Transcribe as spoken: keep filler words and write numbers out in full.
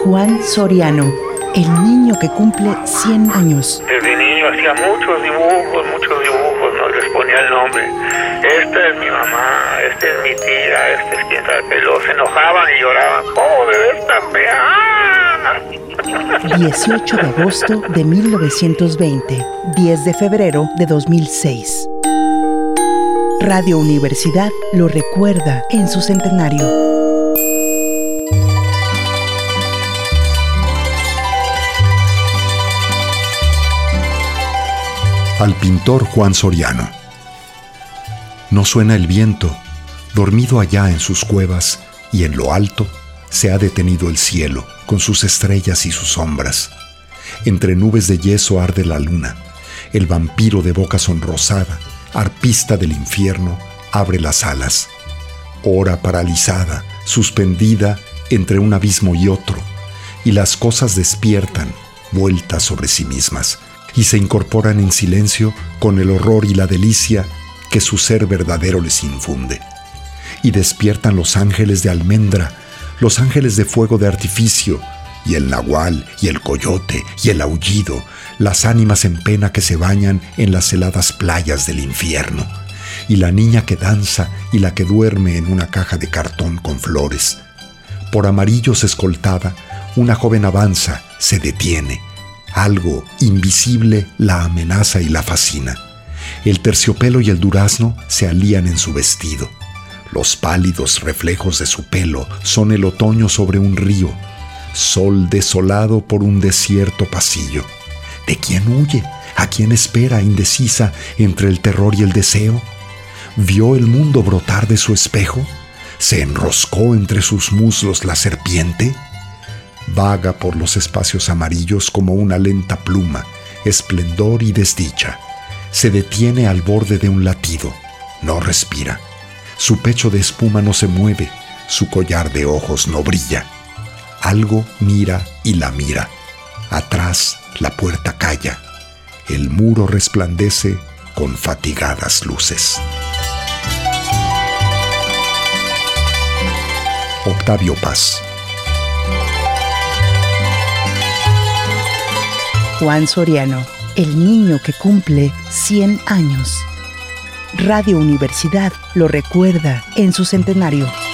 Juan Soriano, el niño que cumple cien años. Desde niño hacía muchos dibujos, muchos dibujos, ¿no? Les ponía el nombre. Esta es mi mamá, esta es mi tía, esta es quien sabe. Y luego se enojaban y lloraban. ¡Oh, bebé tan fea! dieciocho de agosto de mil novecientos veinte, diez de febrero de dos mil seis. Radio Universidad lo recuerda en su centenario. Al pintor Juan Soriano. No suena el viento, dormido allá en sus cuevas, y en lo alto se ha detenido el cielo con sus estrellas y sus sombras. Entre nubes de yeso arde la luna. El vampiro de boca sonrosada, arpista del infierno, abre las alas. Hora paralizada, suspendida entre un abismo y otro, y las cosas despiertan, vueltas sobre sí mismas, y se incorporan en silencio con el horror y la delicia que su ser verdadero les infunde. Y despiertan los ángeles de almendra, los ángeles de fuego de artificio, y el nahual, y el coyote, y el aullido, las ánimas en pena que se bañan en las heladas playas del infierno, y la niña que danza y la que duerme en una caja de cartón con flores. Por amarillos escoltada, una joven avanza, se detiene. Algo invisible la amenaza y la fascina. El terciopelo y el durazno se alían en su vestido. Los pálidos reflejos de su pelo son el otoño sobre un río, sol desolado por un desierto pasillo. ¿De quién huye? ¿A quién espera indecisa entre el terror y el deseo? ¿Vio el mundo brotar de su espejo? ¿Se enroscó entre sus muslos la serpiente? Vaga por los espacios amarillos como una lenta pluma, esplendor y desdicha. Se detiene al borde de un latido, no respira. Su pecho de espuma no se mueve, su collar de ojos no brilla. Algo mira y la mira. Atrás la puerta calla. El muro resplandece con fatigadas luces. Octavio Paz. Juan Soriano, el niño que cumple cien años. Radio Universidad lo recuerda en su centenario.